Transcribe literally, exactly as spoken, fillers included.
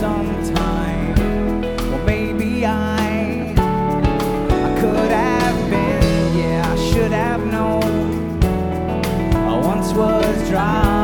sometime. Well, maybe I, I could have been, yeah, I should have known. I once was dry.